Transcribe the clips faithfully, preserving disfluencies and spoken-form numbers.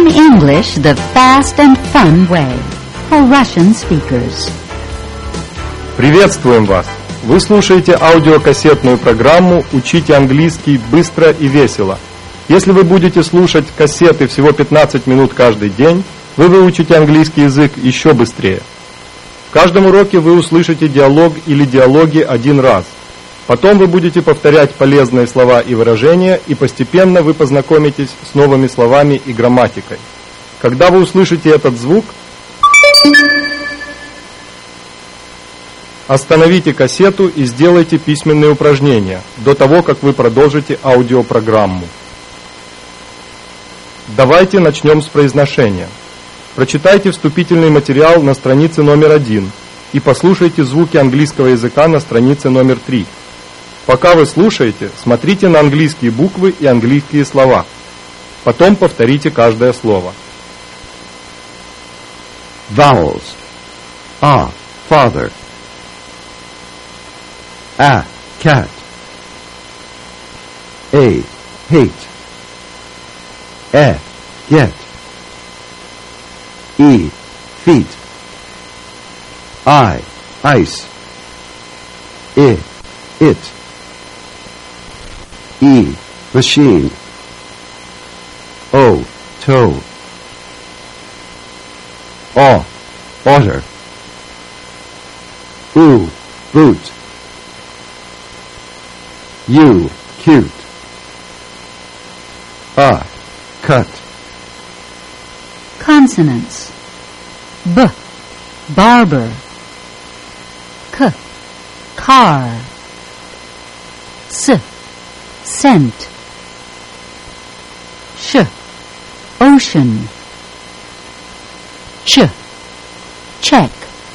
Learn English the fast and fun way for Russian speakers. Приветствуем вас! Вы слушаете аудиокассетную программу «Учите английский быстро и весело». Если вы будете слушать кассеты всего пятнадцать минут каждый день, вы выучите английский язык еще быстрее. В каждом уроке вы услышите диалог или диалоги один раз. Потом вы будете повторять полезные слова и выражения, и постепенно вы познакомитесь с новыми словами и грамматикой. Когда вы услышите этот звук, остановите кассету и сделайте письменные упражнения до того, как вы продолжите аудиопрограмму. Давайте начнем с произношения. Прочитайте вступительный материал на странице номер один и послушайте звуки английского языка на странице номер три. Пока вы слушаете, смотрите на английские буквы и английские слова. Потом повторите каждое слово. Vowels. A, father. A, cat. A, hate. E, get. E, feet. I, ice. I, it. E, machine. O, toe. O, otter. U, boot. U, cute. A, cut. Consonants. B, barber. K, car. S, scent. Sh, ocean. Ch, check.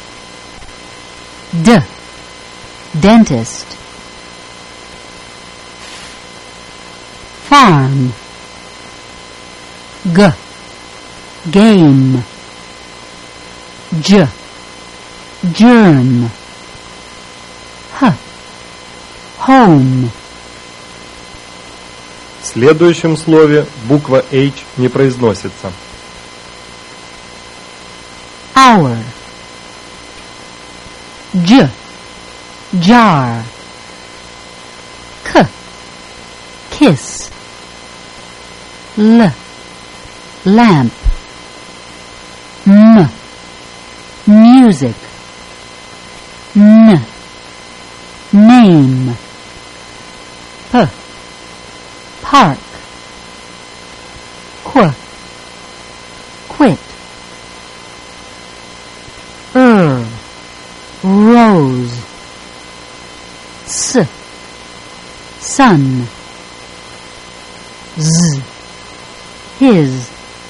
D, dentist. Farm. G, game. J, germ. H, home. В следующем слове буква H не произносится. Hour. J, jar. K, kiss. L, lamp. M, music. N, name. P, park. Qu, quit. Er, rose. S, sun. Z, his.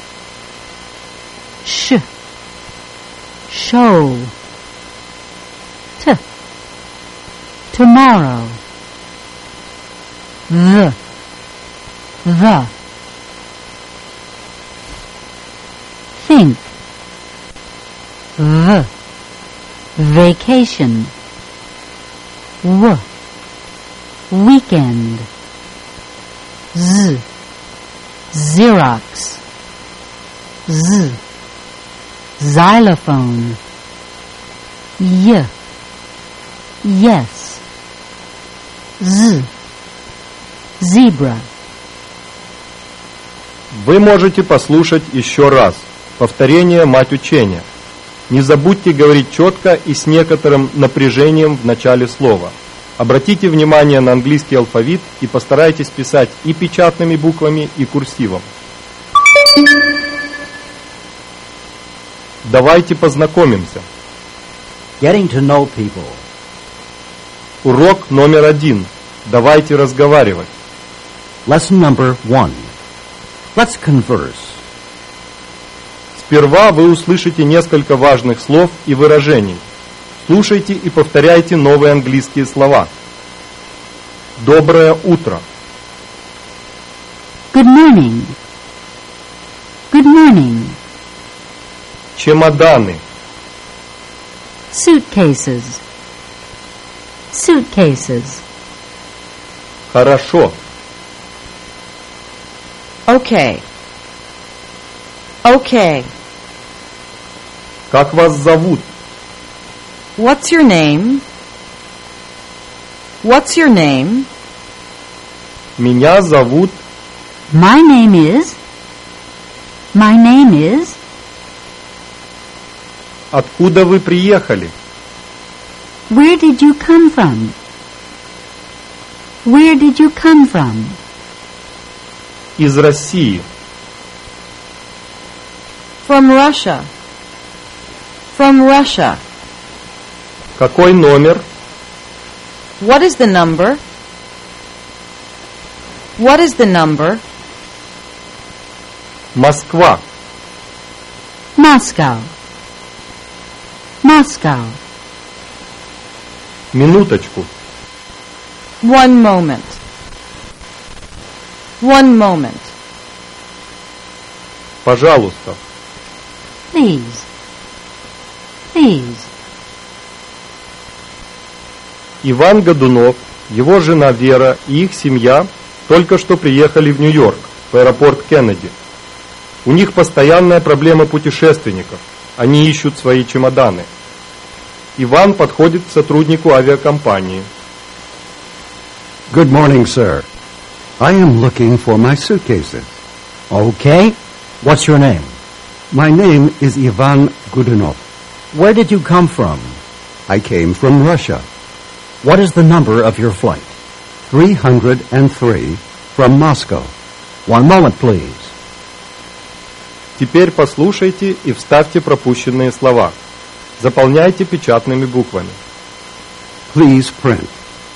Sh, show. T, tomorrow. The, the. Think. V, vacation. W, weekend. Z, Xerox. Z, xylophone. Y, yes. Z, zebra. Вы можете послушать еще раз. Повторение – мать учения. Не забудьте говорить четко и с некоторым напряжением в начале слова. Обратите внимание на английский алфавит и постарайтесь писать и печатными буквами, и курсивом. Давайте познакомимся. Getting to know people. Урок номер один. Давайте разговаривать. Lesson number one. Let's converse. Сперва вы услышите несколько важных слов и выражений. Слушайте и повторяйте новые английские слова. Доброе утро. Good morning. Good morning. Чемоданы. Suitcases. Suitcases. Хорошо. Okay. Okay. Как вас зовут? What's your name? What's your name? Меня зовут... My name is. My name is. Откуда вы приехали? Where did you come from? Where did you come from? Из России. From Russia. From Russia. Какой номер? What is the number? What is the number? Москва. Moscow. Moscow. Минуточку. One moment. One moment. Пожалуйста. Please. Please. Иван Годунов, его жена Вера и их семья только что приехали в Нью-Йорк, в аэропорт Кеннеди. У них постоянная проблема путешественников. Они ищут свои чемоданы. Иван подходит к сотруднику авиакомпании. Good morning, sir. I am looking for my suitcases. Okay. What's your name? My name is Ivan Godunov. Where did you come from? I came from Russia. What is the number of your flight? three hundred three from Moscow. One moment, please. Теперь послушайте и вставьте пропущенные слова. Заполняйте печатными буквами. Please print.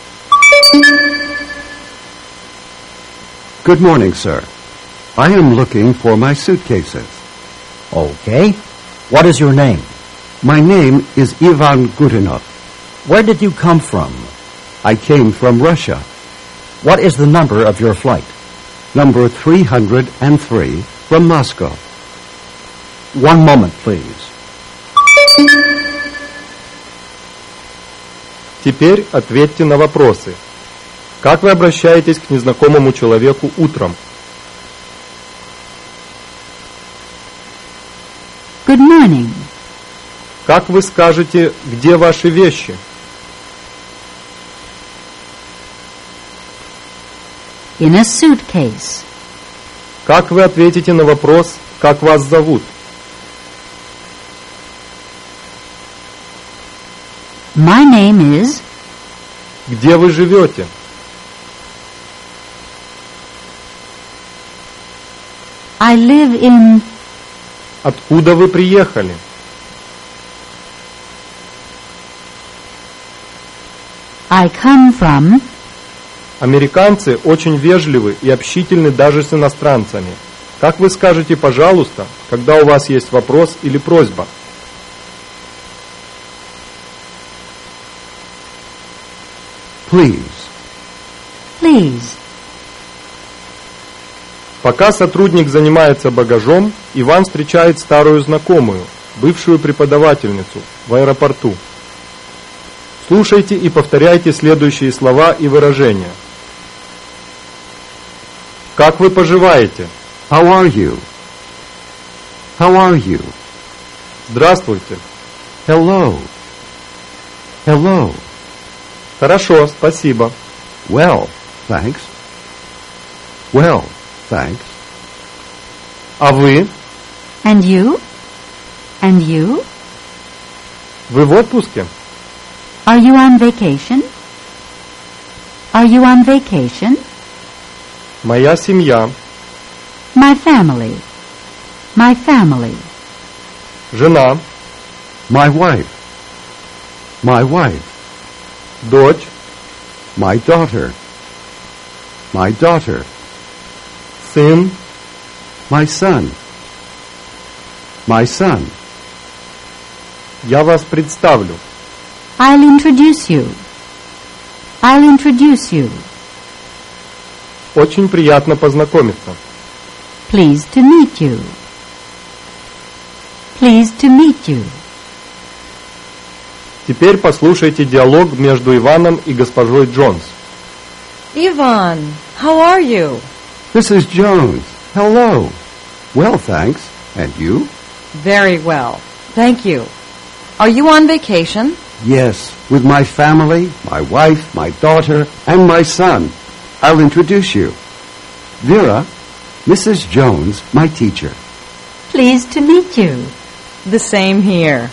Good morning, sir. I am looking for my suitcases. Okay. What is your name? My name is Ivan Godunov. Where did you come from? I came from Russia. What is the number of your flight? Number three hundred three from Moscow. One moment, please. Теперь ответьте на вопросы. Как вы обращаетесь к незнакомому человеку утром? Good morning. Как вы скажете, где ваши вещи? In a suitcase. Как вы ответите на вопрос, как вас зовут? My name is. Где вы живете? I live in. Откуда вы приехали? I come from. Американцы очень вежливы и общительны даже с иностранцами. Как вы скажете «пожалуйста», когда у вас есть вопрос или просьба? Please. Please. Пока сотрудник занимается багажом, Иван встречает старую знакомую, бывшую преподавательницу, в аэропорту. Слушайте и повторяйте следующие слова и выражения. Как вы поживаете? How are you? How are you? Здравствуйте. Hello. Hello. Хорошо, спасибо. Well, thanks. Well, thanks. А вы? And you? And you? Вы в отпуске? Are you on vacation? Are you on vacation? Моя семья. My family. My family. Жена. My wife. My wife. Дочь. My daughter. My daughter. Сын. My son. My son. Я вас представлю. I'll introduce you. I'll introduce you. Очень приятно познакомиться. Pleased to meet you. Pleased to meet you. Теперь послушайте диалог между Иваном и госпожой Джонс. Ivan, how are you? Missus Jones. Hello. Well, thanks. And you? Very well. Thank you. Are you on vacation? Yes, with my family, my wife, my daughter, and my son. I'll introduce you. Vera, Missus Jones, my teacher. Pleased to meet you. The same here.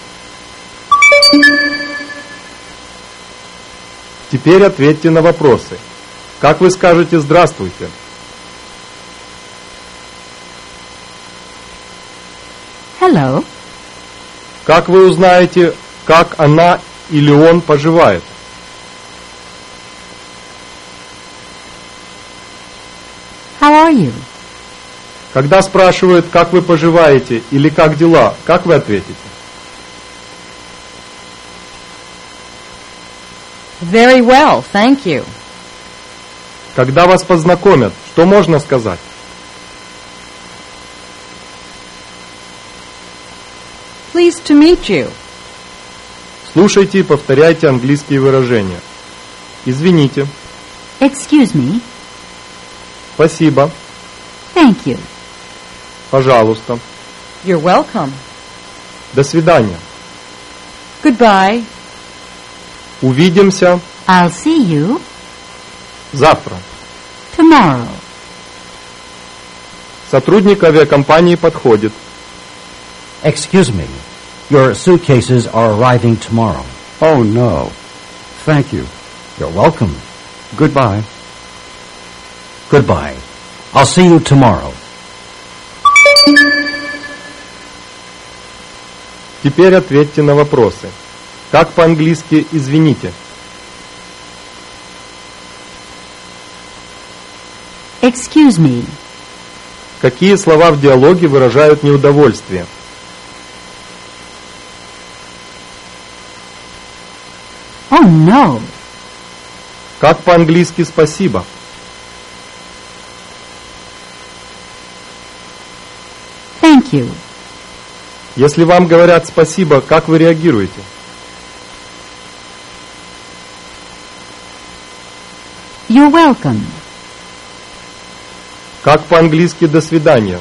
Теперь ответьте на вопросы. Как вы скажете «здравствуйте»? Hello. Как вы узнаете, как она или он поживает? How are you? Когда спрашивают, как вы поживаете или как дела, как вы ответите? Very well, thank you. Когда вас познакомят, что можно сказать? Pleased to meet you. Слушайте и повторяйте английские выражения. Извините. Excuse me. Спасибо. Thank you. Пожалуйста. You're welcome. До свидания. Goodbye. Увидимся I'll see you завтра. tomorrow. Сотрудник авиакомпании подходит. Excuse me. Your suitcases are arriving tomorrow. Oh, no. Thank you. You're welcome. Goodbye. Goodbye. I'll see you tomorrow. Теперь ответьте на вопросы. Как по-английски «извините»? Excuse me. Какие слова в диалоге выражают неудовольствие? Oh no. Как по-английски «спасибо»? Thank you. Если вам говорят «спасибо», как вы реагируете? You're welcome. Как по-английски «до свидания»?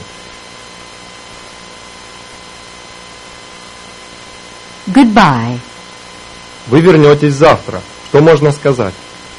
Goodbye. Вы вернетесь завтра. Что можно сказать?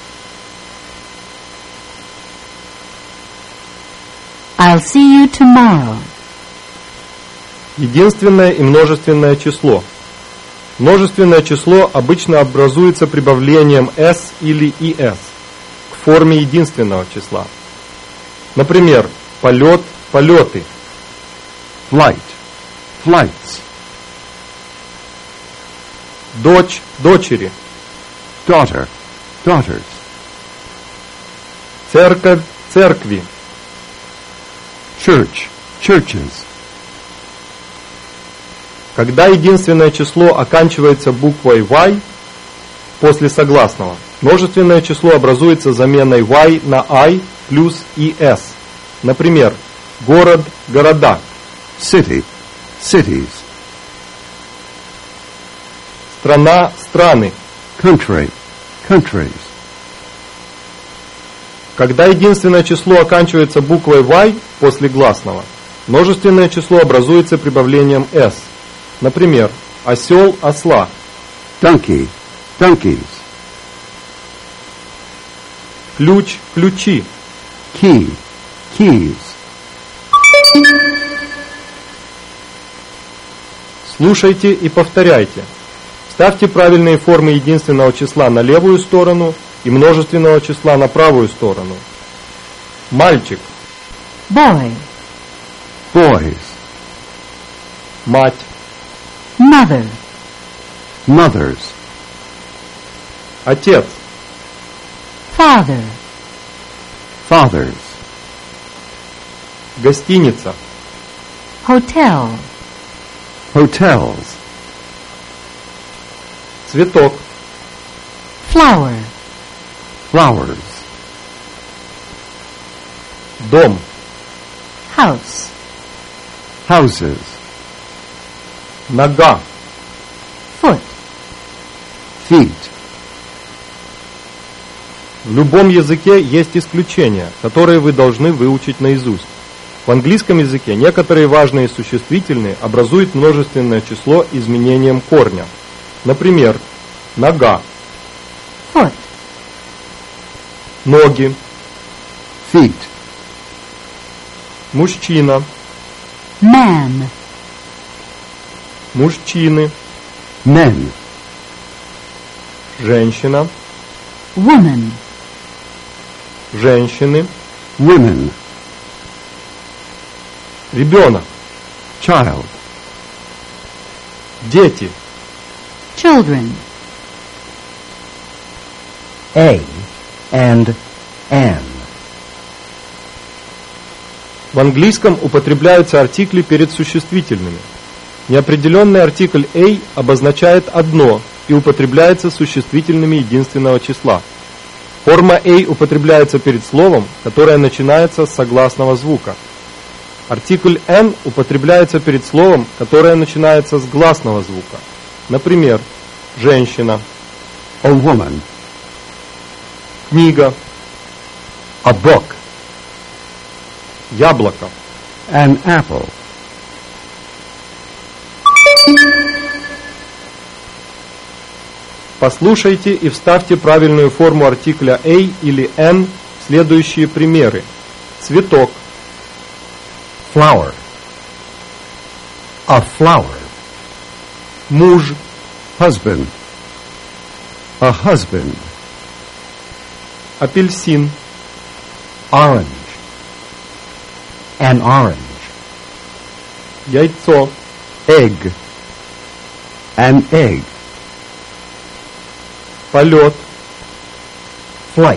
I'll see you tomorrow. Единственное и множественное число. Множественное число обычно образуется прибавлением s или es к форме единственного числа. Например, полет, полеты. Flight. Flights. Дочь, дочери. Daughter. Daughters. Церковь, церкви. Church. Churches. Когда единственное число оканчивается буквой y после согласного, множественное число образуется заменой y на i плюс es. Например, город, города. City. Cities. Страна, страны. Country. Countries. Когда единственное число оканчивается буквой y после гласного, множественное число образуется прибавлением s. Например, осел, осла. Donkey. Donkeys. Ключ, ключи. Key. Keys. Слушайте и повторяйте. Ставьте правильные формы единственного числа на левую сторону и множественного числа на правую сторону. Мальчик, Boy. Boys. мать, Mother. Mothers. отец, Father. Fathers. гостиница, Hotel. Hotels. цветок, Flower. Flowers. дом, House. Houses. нога, Foot. Feet. В любом языке есть исключения, которые вы должны выучить наизусть. В английском языке некоторые важные существительные образуют множественное число изменением корня. Например, нога, foot, ноги, feet, мужчина, man, мужчины, men, женщина, woman, женщины, women, ребенок, child, дети, children, A and an. В английском употребляются артикли перед существительными. Неопределенный артикль a обозначает одно и употребляется существительными единственного числа. Форма a употребляется перед словом, которое начинается с согласного звука. Артикль n употребляется перед словом, которое начинается с гласного звука. Например, женщина, a woman, книга, a book, яблоко. an apple. Послушайте и вставьте правильную форму артикля a или n в следующие примеры. Цветок, Flower. A flower. муж, Husband, a husband, апельсин, Orange. An orange. яйцо, egg, an egg, полет, Flight.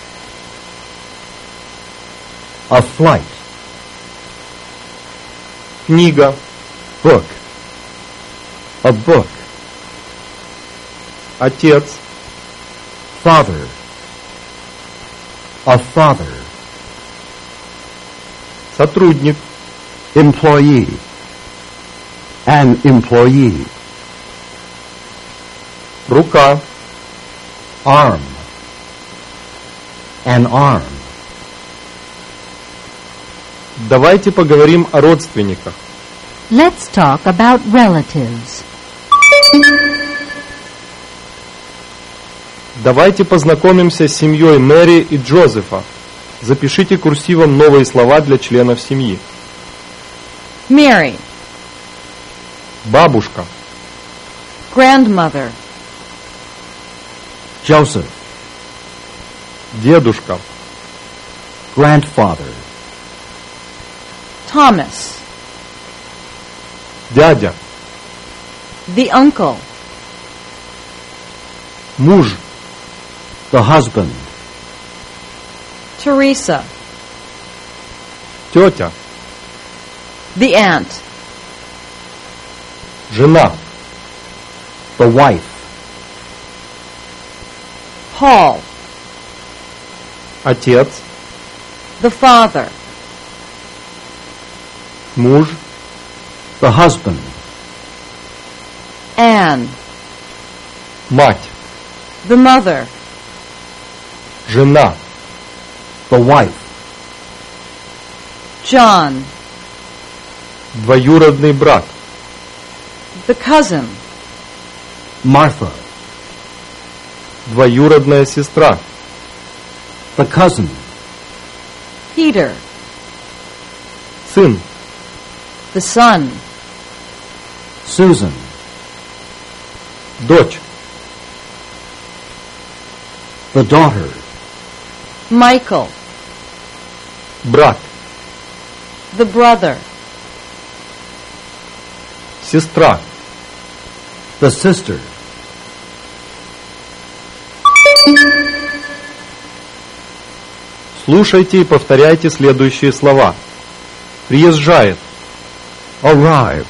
A flight. книга, book, a book, отец, Father. A father. сотрудник, employee, an employee, рука, Arm. An arm. Давайте поговорим о родственниках. Let's talk about relatives. Давайте познакомимся с семьей Мэри и Джозефа. Запишите курсивом новые слова для членов семьи. Mary, Бабушка, grandmother, Joseph. дедушка, Grandfather. Thomas, дядя, the uncle, муж, The husband. Teresa, тетя, the aunt, жена, The wife. Paul, отец, the father, муж, The husband. Anne, мать, the mother, жена, The wife. John, двоюродный брат, the cousin, Martha. двоюродная сестра, The cousin. Peter, сын, the son, Susan. дочь, The daughter. Michael, брат, the brother, сестра. The sister. Слушайте и повторяйте следующие слова. Приезжает, arrives,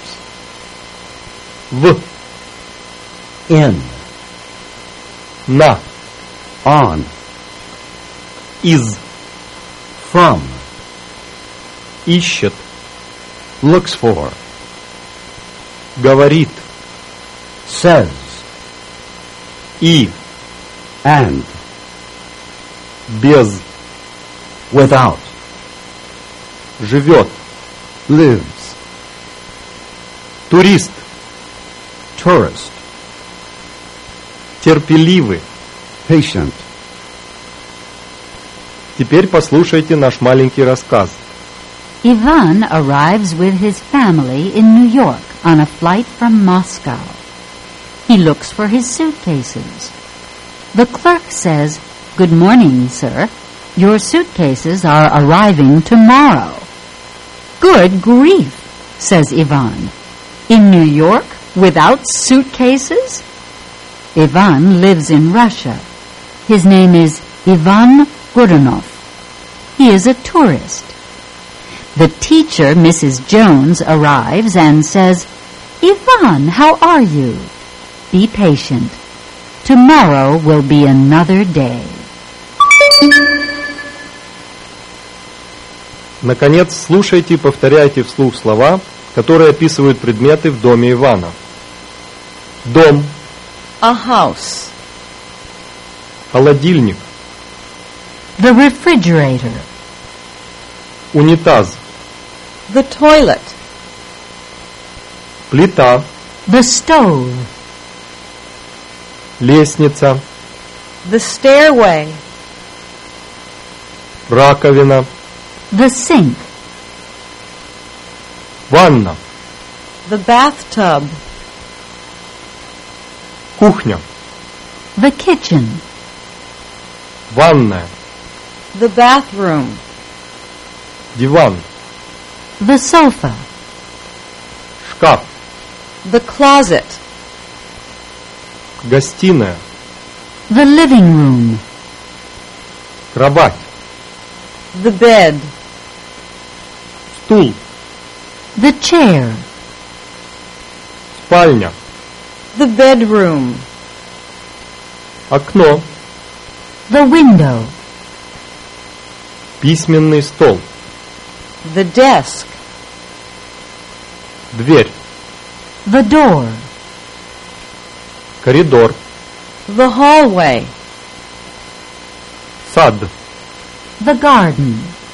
в, In. на, on, из, From. ищет, looks for, говорит, Says. и, and, без, Without. живет. lives, Турист, tourist, терпеливый. patient. Теперь послушайте наш маленький рассказ. Ivan arrives with his family in New York on a flight from Moscow. He looks for his suitcases. The clerk says, "Good morning, sir. Your suitcases are arriving tomorrow." "Good grief," says Ivan. "In New York without suitcases?" Ivan lives in Russia. His name is Ivan Gurunov. He is a tourist. The teacher, Missus Jones, arrives and says, "Ivan, how are you? Be patient. Tomorrow will be another day." Наконец, слушайте и повторяйте вслух слова, которые описывают предметы в доме Ивана. Дом, A house. холодильник, The refrigerator, унитаз, The toilet. плита, the stove, лестница, The stairway. раковина, the sink, ванна, The bathtub. кухня, the kitchen, ванная, The bathroom. диван, the sofa, шкаф, The closet. гостиная, the living room, кровать, The bed. стул, the chair, спальня, The bedroom. окно, the window, письменный стол, The desk. дверь, the door, коридор, The hallway. сад. the garden.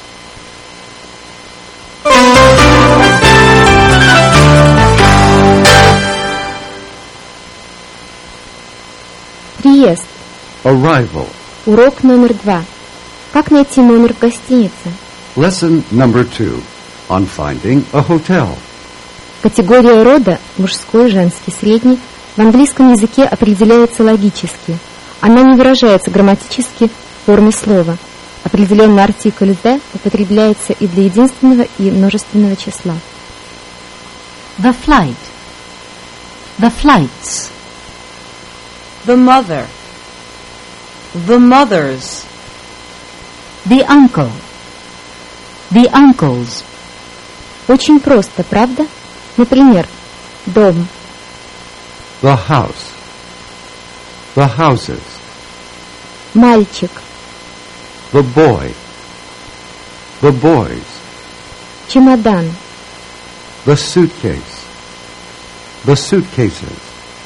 Приезд. Arrival. Урок номер два. Как найти номер в гостинице? Lesson number two. On finding a hotel. Категория рода мужской, женский, средний в английском языке определяется логически. Она не выражается грамматически в форме слова. Определенный артикль «the» употребляется и для единственного, и множественного числа. The flight, the flights, The mother. The mothers. the uncle, the uncles, Очень просто, правда? Например, дом, The house. The houses. мальчик, The boy. The boys. чемодан, The suitcase. The suitcases.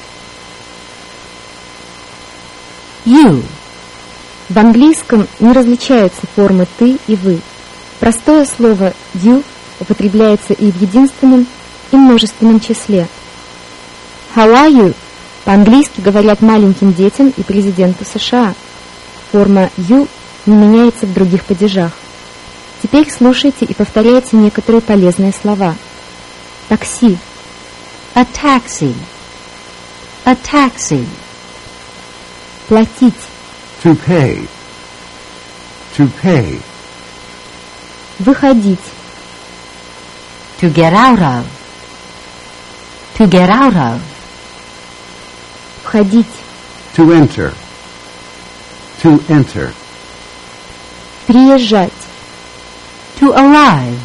you, В английском не различаются формы «ты» и «вы». Простое слово «you» употребляется и в единственном, и множественном числе. How are you? По-английски говорят маленьким детям и президенту США. Форма «you» не меняется в других падежах. Теперь слушайте и повторяйте некоторые полезные слова. Такси, a taxi, a taxi, платить, To pay. To pay. выходить, to get out of, to get out of, входить, To enter. To enter. приезжать, to arrive,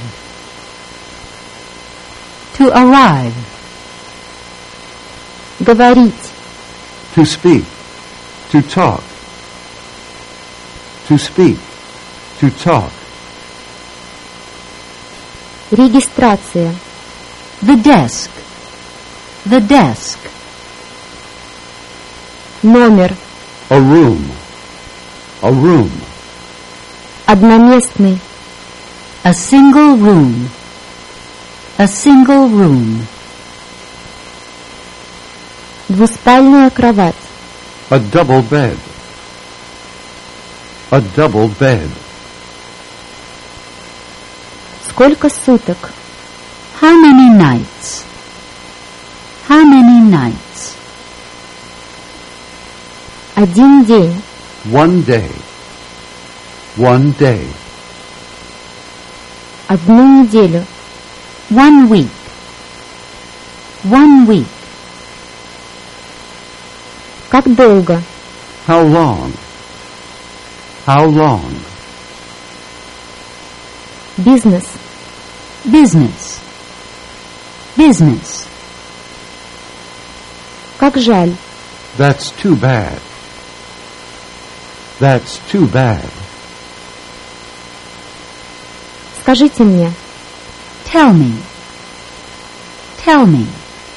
to arrive, говорить, To speak. To talk. To speak. To talk. регистрация, the desk, the desk, номер, A room. A room. одноместный, A single room. A single room. Двуспальная кровать. A double bed. A double bed. Сколько суток? How many nights? How many nights? Один день. One day. One day. Одну неделю. One week. One week. Как долго? How long? How long? Бизнес. Business. Business. Как жаль. That's too bad. That's too bad. Скажите мне. Tell me. Tell me.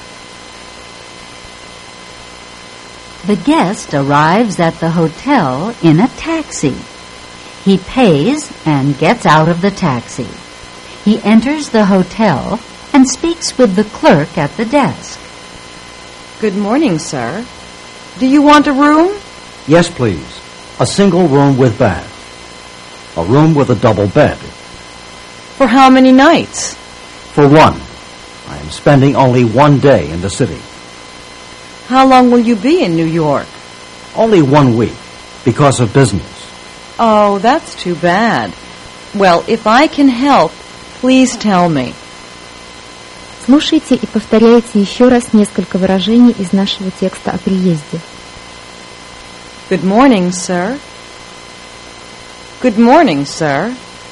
The guest arrives at the hotel in a taxi. He pays and gets out of the taxi. He enters the hotel and speaks with the clerk at the desk. Good morning, sir. Do you want a room? Yes, please. A single room with bath. A room with a double bed. For how many nights? For one. I am spending only one day in the city. How long will you be in New York? Only one week, because of business. Oh, that's too bad. Well, if I can help, please tell me. Слушайте и повторяйте еще раз несколько выражений из нашего текста о приезде. Good morning, sir. Good morning, sir.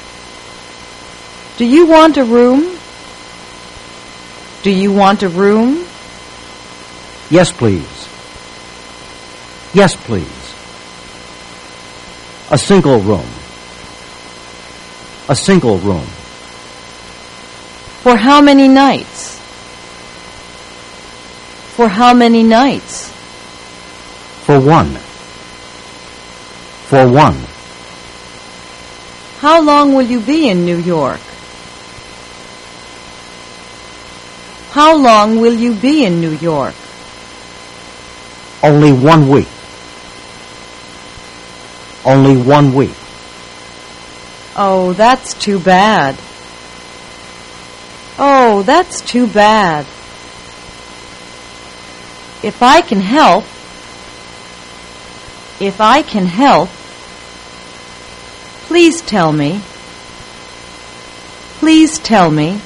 Do you want a room? Do you want a room? Yes, please. Yes, please. A single room. A single room. For how many nights? For how many nights? For one. For one. How long will you be in New York? How long will you be in New York? Only one week. Only one week. Oh, that's too bad. Oh, that's too bad. If I can help, if I can help, please tell me. Please tell me.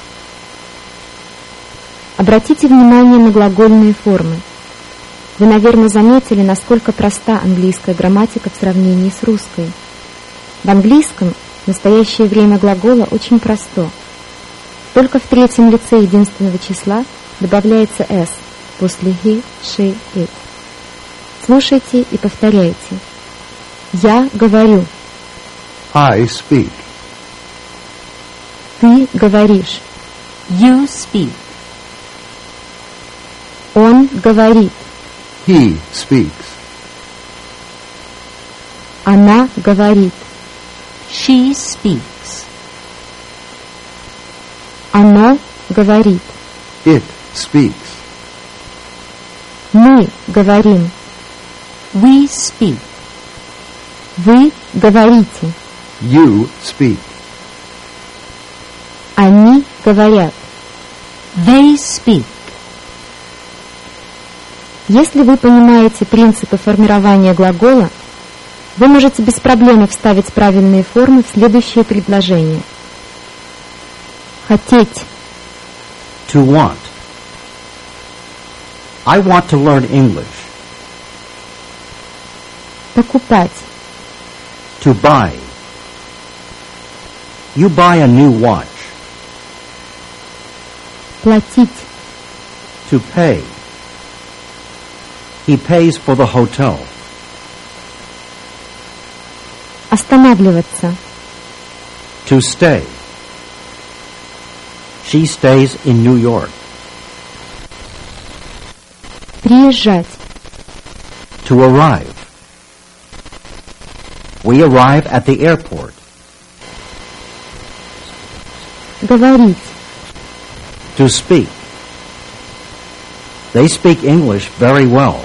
Обратите внимание на глагольные формы. Вы, наверное, заметили, насколько проста английская грамматика в сравнении с русской. В английском настоящее время глагола очень просто. Только в третьем лице единственного числа добавляется «s» после he, she, it. Слушайте и повторяйте. Я говорю. I speak. Ты говоришь. You speak. Он говорит. He speaks. Она говорит. She speaks. Оно говорит. It speaks. Мы говорим. We speak. Вы говорите. You speak. Они говорят. They speak. Если вы понимаете принципы формирования глагола, вы можете без проблем вставить правильные формы в следующее предложение. Хотеть. To want. I want to learn English. Покупать. To buy. You buy a new watch. Платить. To pay. He pays for the hotel. Останавливаться. To stay. She stays in New York. Приезжать. To arrive. We arrive at the airport. Говорить. To speak. They speak English very well.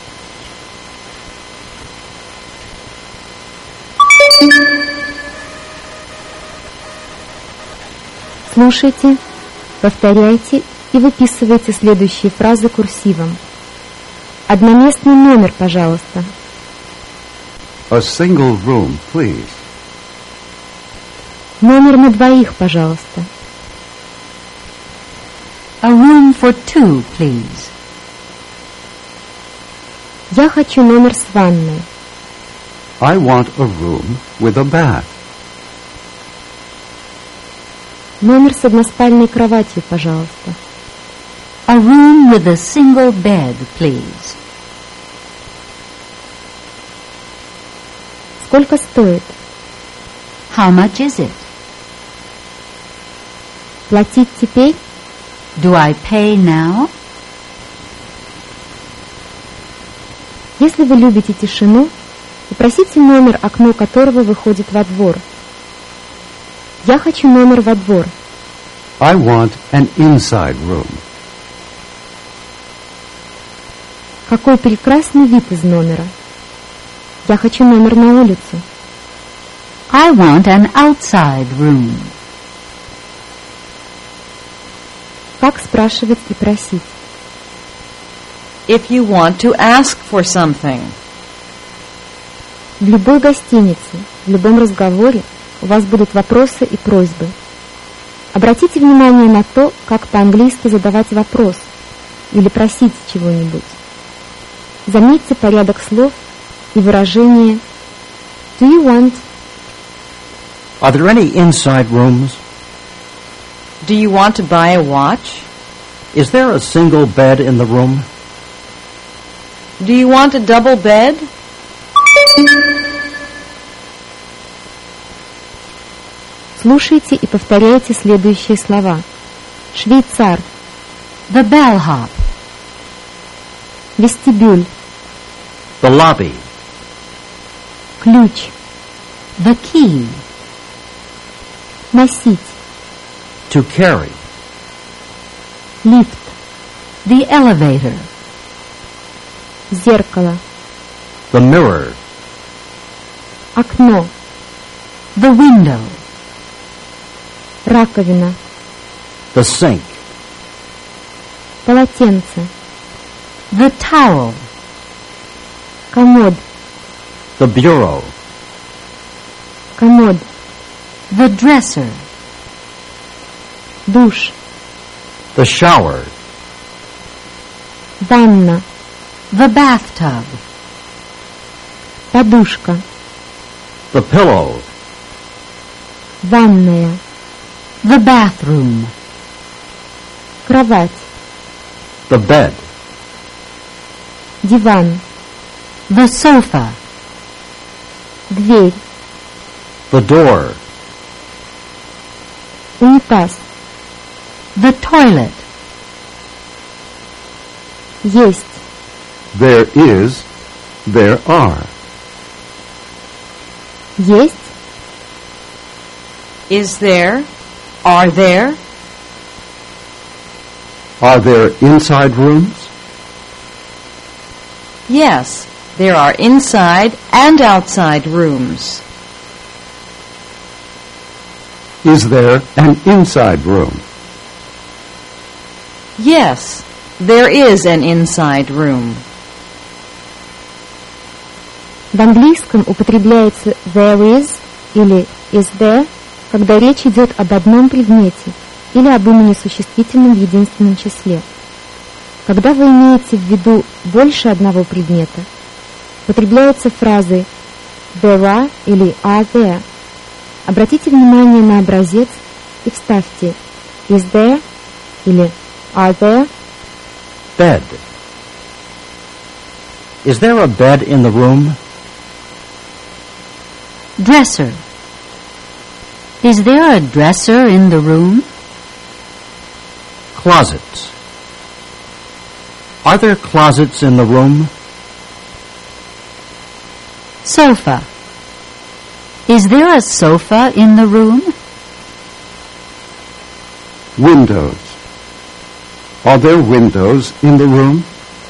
Слушайте, повторяйте и выписывайте следующие фразы курсивом. Одноместный номер, пожалуйста. A single room, please. Номер на двоих, пожалуйста. A room for two, please. Я хочу номер с ванной. I want a room with a bath. Номер с односпальной кроватью, пожалуйста. A room with a single bed, please. Сколько стоит? How much is it? Платить теперь? Do I pay now? Если вы любите тишину, попросите номер, окно которого выходит во двор. Я хочу номер во двор. I want an inside room. Какой прекрасный вид из номера. Я хочу номер на улицу. I want an outside room. Как спрашивать и просить? If you want to ask for something. В любой гостинице, в любом разговоре у вас будут вопросы и просьбы. Обратите внимание на то, как по-английски задавать вопрос или просить чего-нибудь. Заметьте порядок слов и выражение Do you want? Are there any inside rooms? Do you want to buy a watch? Is there a single bed in the room? Do you want a double bed? Слушайте и повторяйте следующие слова. Швейцар. The bellhop. Вестибюль. The lobby. Ключ. The key. Носить. To carry. Лифт. The elevator. Зеркало. The mirror. Окно. The window. Раковина. The sink. Полотенце. The towel. Комод. The bureau. Комод. The dresser. Душ. The shower. Ванна. The bathtub. Подушка. The pillow. Ванная. The bathroom. Кровать. The bed. Диван. The sofa. Дверь. The door. Унитаз. The toilet. Есть. There is, there are. Есть. Is there? Are there? Are there inside rooms? Yes, there are inside and outside rooms. Is there an inside room? Yes, there is an inside room. В английском употребляется there is или is there, когда речь идет об одном предмете или об имени существительном в единственном числе. Когда вы имеете в виду больше одного предмета, употребляются фразы there are или are there. Обратите внимание на образец и вставьте is there или are there. Bed. Is there a bed in the room? Dresser. Is there a dresser in the room? Closets. Are there closets in the room? Sofa. Is there a sofa in the room? Windows. Are there windows in the room?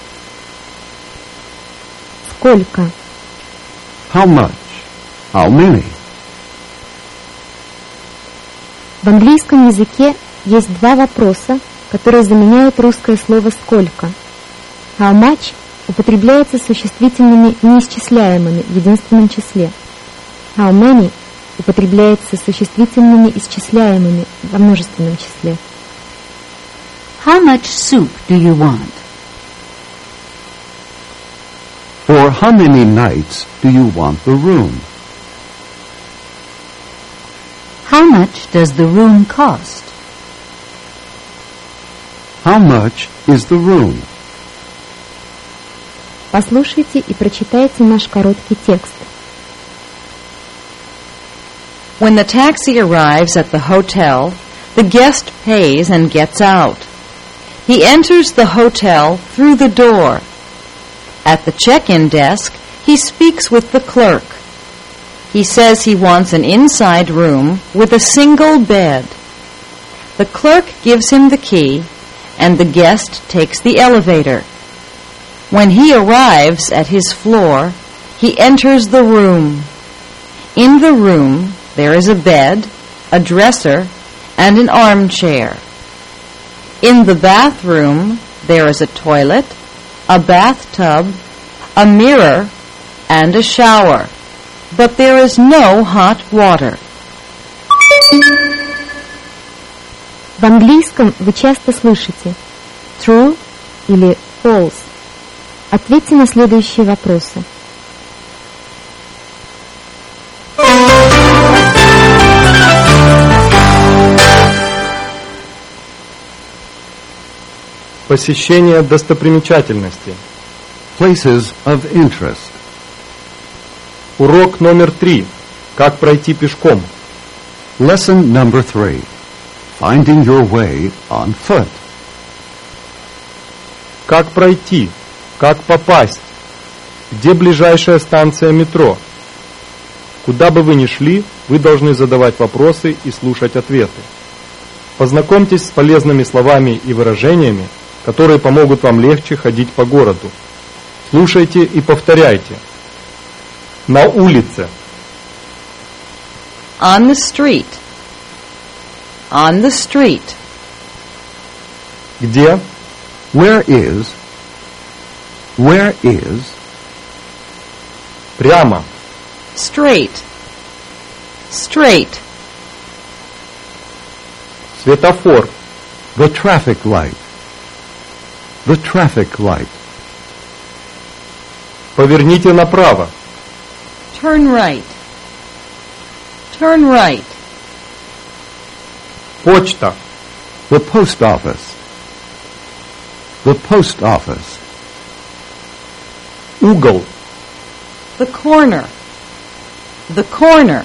Сколько? How much? How many? В английском языке есть два вопроса, которые заменяют русское слово «сколько». How much употребляется существительными неисчисляемыми в единственном числе. How many употребляется существительными исчисляемыми во множественном числе. How much soup do you want? For how many nights do you want the room? How much does the room cost? How much is the room? Послушайте и прочитайте наш короткий текст. When the taxi arrives at the hotel, the guest pays and gets out. He enters the hotel through the door. At the check-in desk, he speaks with the clerk. He says he wants an inside room with a single bed. The clerk gives him the key, and the guest takes the elevator. When he arrives at his floor, he enters the room. In the room, there is a bed, a dresser, and an armchair. In the bathroom, there is a toilet, a bathtub, a mirror, and a shower. But there is no hot water. В английском вы часто слышите true или false. Ответьте на следующие вопросы. Посещение достопримечательностей. Places of interest. Урок номер три. Как пройти пешком. Lesson number three. Finding your way on foot. Как пройти? Как попасть? Где ближайшая станция метро? Куда бы вы ни шли, вы должны задавать вопросы и слушать ответы. Познакомьтесь с полезными словами и выражениями, которые помогут вам легче ходить по городу. Слушайте и повторяйте. На улице. On the street. On the street. Где? Where is? Where is? Прямо. Straight. Straight. Светофор. The traffic light. The traffic light. Поверните направо. Turn right. Turn right. Почта. The post office. The post office. Угол. The corner. The corner.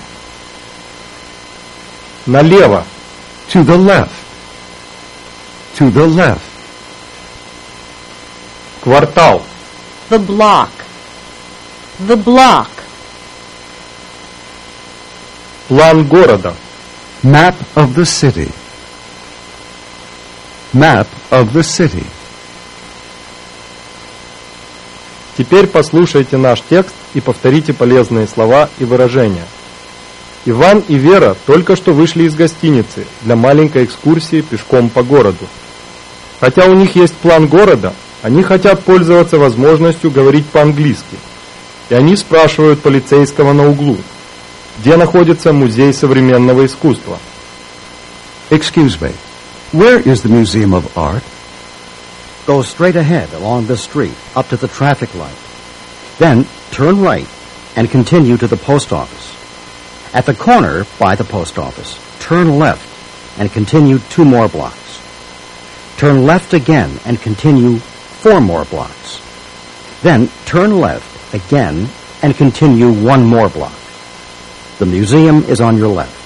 Налево. To the left. To the left. Квартал. The block. The block. План города. Map of the city. Map of the city. Теперь послушайте наш текст и повторите полезные слова и выражения. Иван и Вера только что вышли из гостиницы для маленькой экскурсии пешком по городу. Хотя у них есть план города, они хотят пользоваться возможностью говорить по-английски. И они спрашивают полицейского на углу, где находится музей современного искусства. Excuse me. Where is the Museum of Art? Go straight ahead along this street up to the traffic light. Then turn right and continue to the post office. At the corner by the post office, turn left and continue two more blocks. Turn left again and continue four more blocks. Then turn left again and continue one more block. The museum is on your left.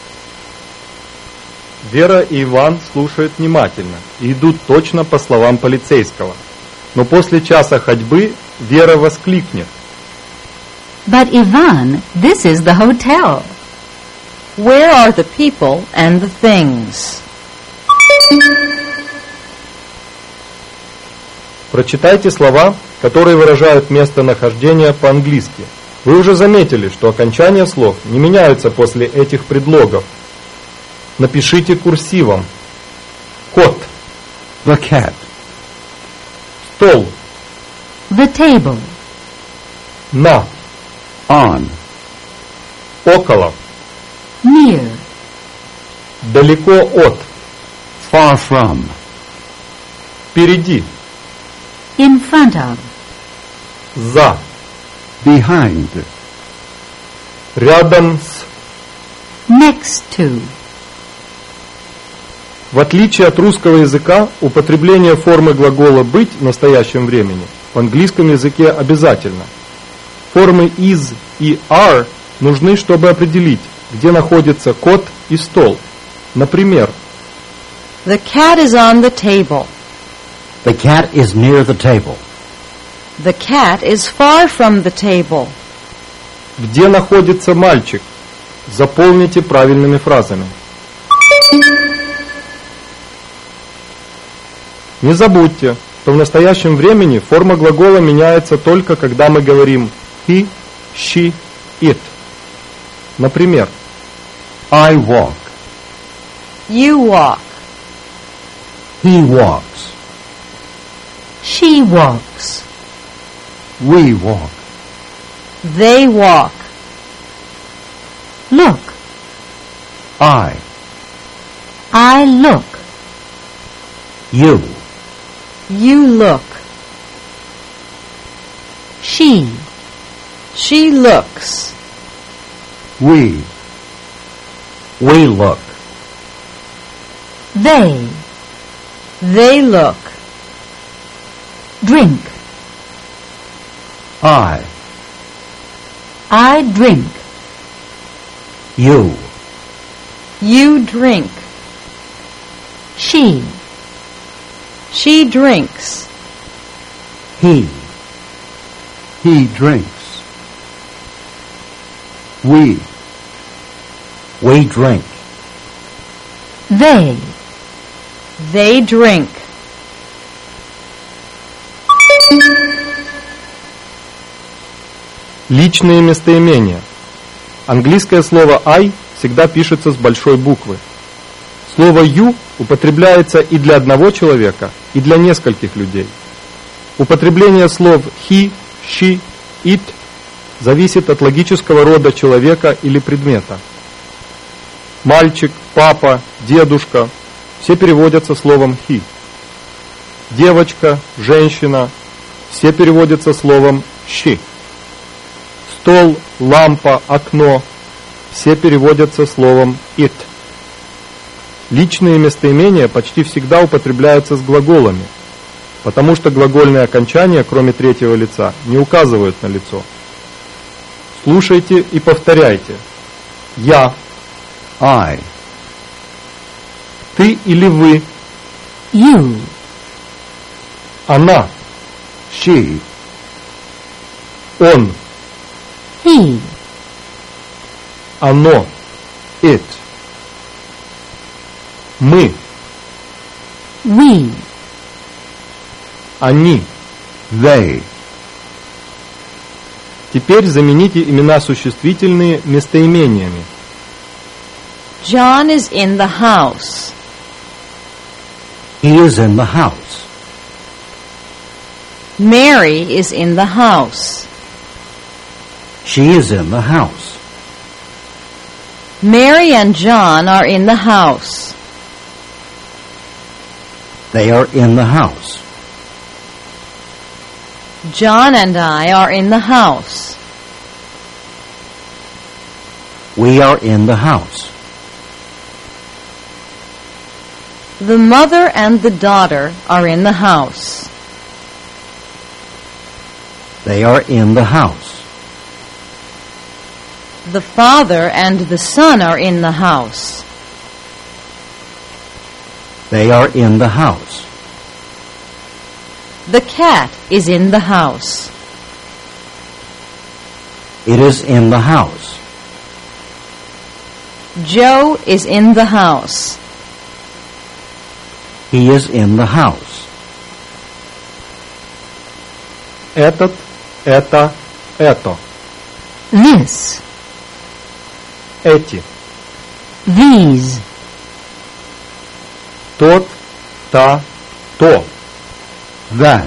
Вера и Иван слушают внимательно и идут точно по словам полицейского. Но после часа ходьбы Вера воскликнет. But Ivan, this is the hotel. Where are the people and the things? Прочитайте слова, которые выражают местонахождение по-английски. Вы уже заметили, что окончания слов не меняются после этих предлогов. Напишите курсивом. Кот. The cat. Стол. The table. На. On. Около. Near. Далеко от. Far from. Впереди. In front of. За. Behind. Рядом с. Next to. В отличие от русского языка, употребление формы глагола «быть» в настоящем времени в английском языке обязательно. Формы is и are нужны, чтобы определить, где находится кот и стол. Например, The cat is on the table. The cat is near the table. The cat is far from the table. где находится мальчик? Заполните правильными фразами. Не забудьте, что в настоящем времени форма глагола меняется только когда мы говорим he, she, it. Например, I walk. You walk. He walks. She walks. We walk. They walk. Look. I. I look. You. You look. She. She looks. We. We look. They. They look. Drink. I. I drink. You. You drink. She. She drinks. He. He drinks. We. We drink. They. They drink. личные местоимения. Английское слово I всегда пишется с большой буквы. Слово you употребляется и для одного человека, и для нескольких людей. Употребление слов he, she, it зависит от логического рода человека или предмета. Мальчик, папа, дедушка – все переводятся словом he. Девочка, женщина – все переводятся словом she. Стол, лампа, окно – все переводятся словом it. Личные местоимения почти всегда употребляются с глаголами, потому что глагольные окончания, кроме третьего лица, не указывают на лицо. Слушайте и повторяйте. Я. I. Ты или вы. You. Она. She. Он. He. Оно. It. Мы. We. Они. They. Теперь замените имена существительные местоимениями. John is in the house. He is in the house. Mary is in the house. She is in the house. Mary and John are in the house. They are in the house. John and I are in the house. We are in the house. The mother and the daughter are in the house. They are in the house. The father and the son are in the house. They are in the house. The cat is in the house. It is in the house. Joe is in the house. He is in the house. Этот, это, это. This, Эти. these, Тот, та, то. That.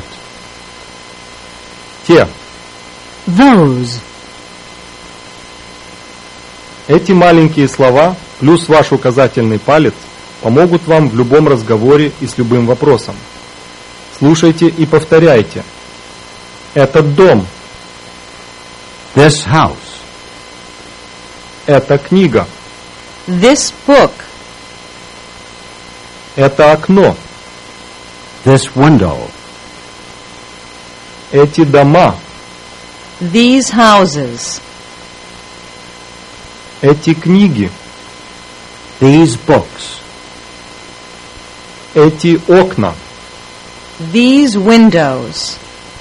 Те. those. Эти маленькие слова плюс ваш указательный палец помогут вам в любом разговоре и с любым вопросом. Слушайте и повторяйте. Этот дом. This house. Это книга. This book. Это окно. This window. Эти дома. These houses. Эти книги. These books. Эти окна. These windows.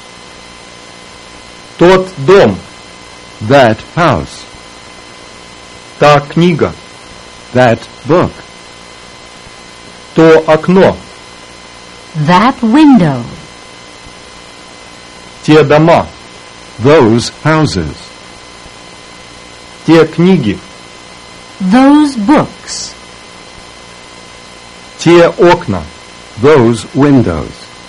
Тот дом. That house. Та книга. That book. То окно. That window. Те дома. Those houses. Те книги. Those books. Те окна. Those windows.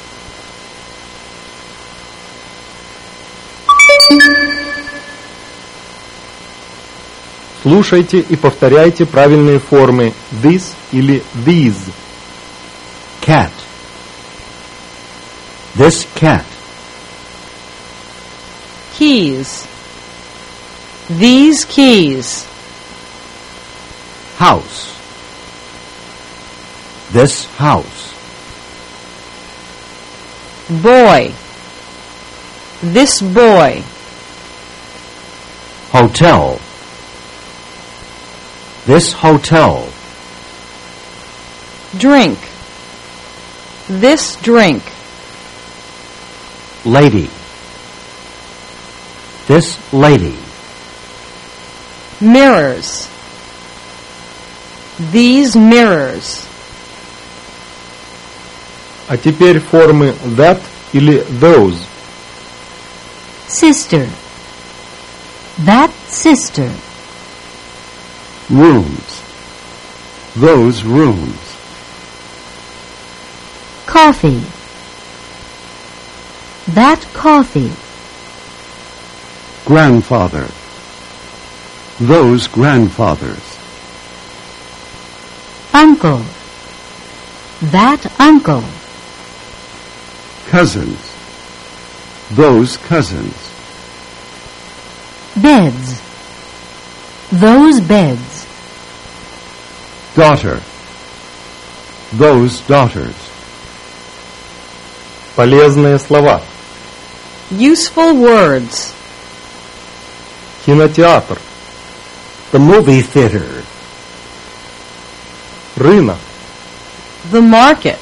Слушайте и повторяйте правильные формы this или these. Cat. This cat. Keys. These keys. House. This house. Boy. This boy. Hotel. This hotel. Drink. This drink. Lady. This lady. Mirrors. These mirrors. А теперь формы that или those. Sister. That sister. Rooms. Those rooms. Coffee. That coffee. Grandfather. Those grandfathers. Uncle. That uncle. Cousins. Those cousins. Beds. Those beds. Daughter. Those daughters. Полезные слова. Useful words. Кинотеатр. The movie theater. Рынок. The market.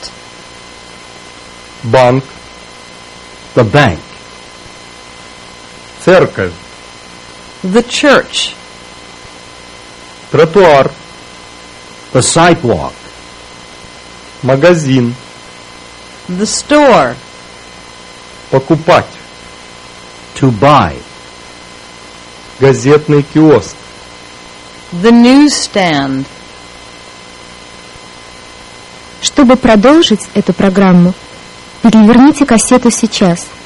Банк. The bank. Церковь. The church. Тротуар. The sidewalk. Магазин. The store. Покупать. To buy. Газетный киоск. The newsstand. Чтобы продолжить эту программу, переверните кассету сейчас.